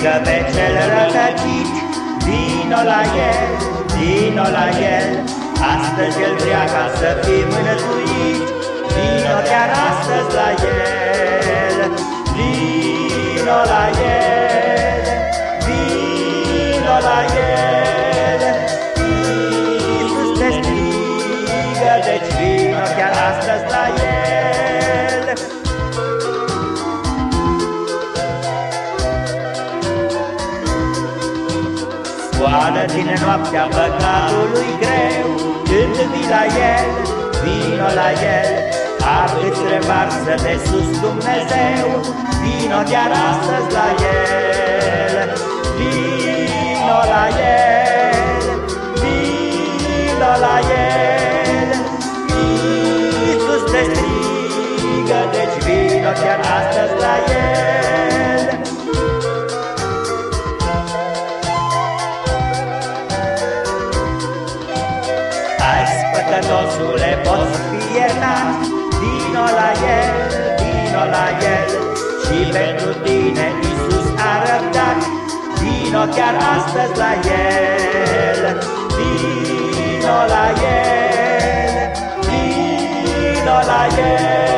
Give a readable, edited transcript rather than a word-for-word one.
strigă pe cel rătăcit, vino la el, vino la el. Astăzi el vrea ca să fii mânătuit, vino chiar astăzi la el, vino la el, vino la el. Iisus te strigă, deci vino chiar astăzi la el. Scoală din noaptea păcatului greu, când vii la el, vino la el. Har îți revarsă de sus Dumnezeu, vino chiar astăzi la el, vino la el, vino la el. Iisus te strigă, deci vino chiar astăzi la el. Azi, păcătosule, poți fi iertat, vino la el, vino la el. Și pentru tine Iisus a răbdat, vino chiar astăzi la el, vino la el, vino la el.